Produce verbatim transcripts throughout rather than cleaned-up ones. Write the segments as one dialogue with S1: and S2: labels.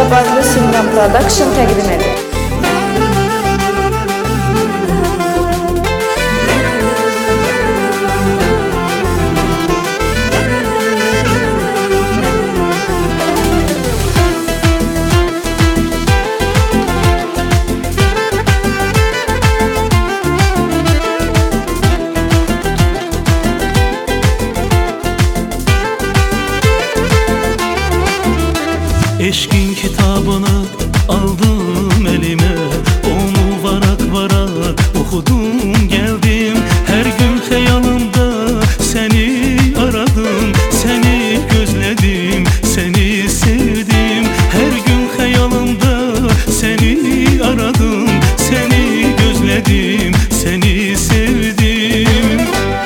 S1: Badlı Singan Production təqdim edir.
S2: Eşkin kitabını aldım elime, onu varak varak okudum geldim. Her gün hayalımda seni aradım, seni gözledim, seni sevdim. Her gün hayalımda seni aradım, seni gözledim, seni sevdim.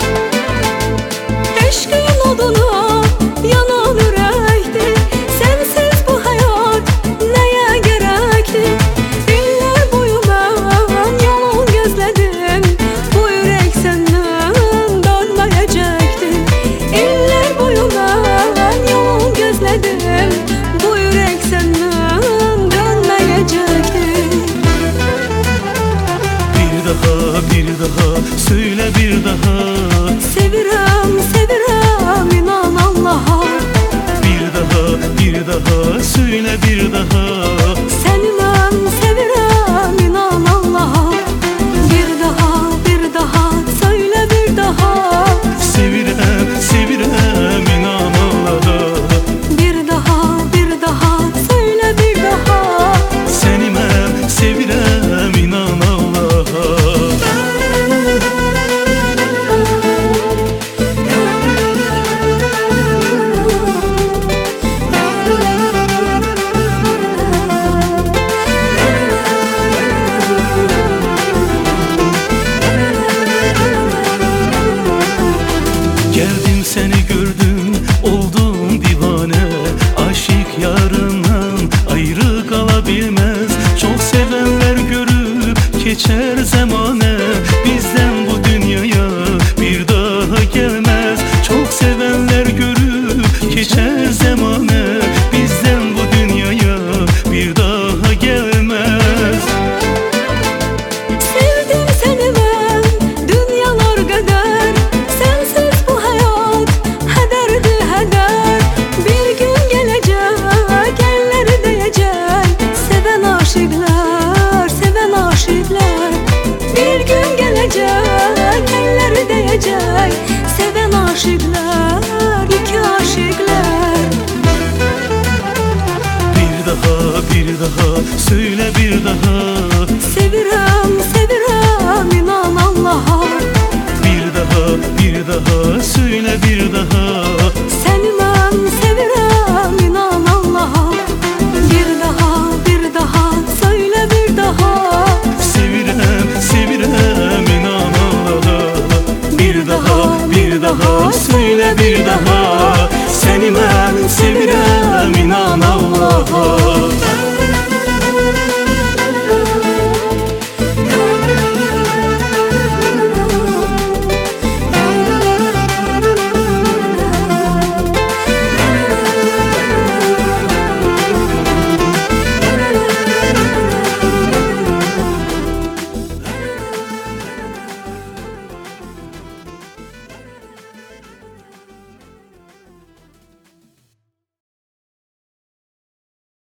S3: Eşkin oduna yanan yürekti, sensiz bu hayat neye gerekti? İllər boyu ben yalan gözledim, bu yürek senden dönmeyecekti. İllər boyu ben yalan gözledim, bu yürek senden dönmeyecekti.
S2: Bir daha, bir daha, söyle bir daha.
S3: Sevirəm, sevirəm, inan Allah'a.
S2: Bir daha, bir daha, söyle bir daha.
S3: Səni mən sevirəm, inan Allah'a. Bir daha, bir daha, söylə bir daha.
S2: Sevirəm, sevirəm, inan Allah'a.
S3: Bir daha, bir daha, söylə bir daha.
S2: Seni mən sevirəm, inan Allah'a. Geldim seni gördüm, oldum divane. Aşık yarından ayrı kalabilmez. Çok sevenler görüp geçer zamane. Bizden bu dünyaya bir daha gelmez. Çok sevenler görüp geçer zamane. Bizden bu dünyaya bir daha gelmez.
S3: Sevdim səni mən, dünyalar qədər. Sənsiz bu həyat hədərdir hədər. Bir gün gələcək, əlləri dəyəcək. Sevən aşıqlar, sevən aşıqlar. Bir gün gələcək, əlləri dəyəcək. Sevən aşıqlar, iki aşıqlar.
S2: Bir daha, bir daha, söyle bir daha.
S3: Sevirəm, sevirəm, inan Allah'a.
S2: Bir daha, bir daha, söyle bir daha.
S3: Səni mən sevirəm, inan Allah'a. Bir daha, bir daha, söylə bir daha.
S2: Sevirəm, sevirəm, inan Allah'a. Bir daha, bir daha, söyle bir daha. Seni mən sevirəm, inan Allah'a.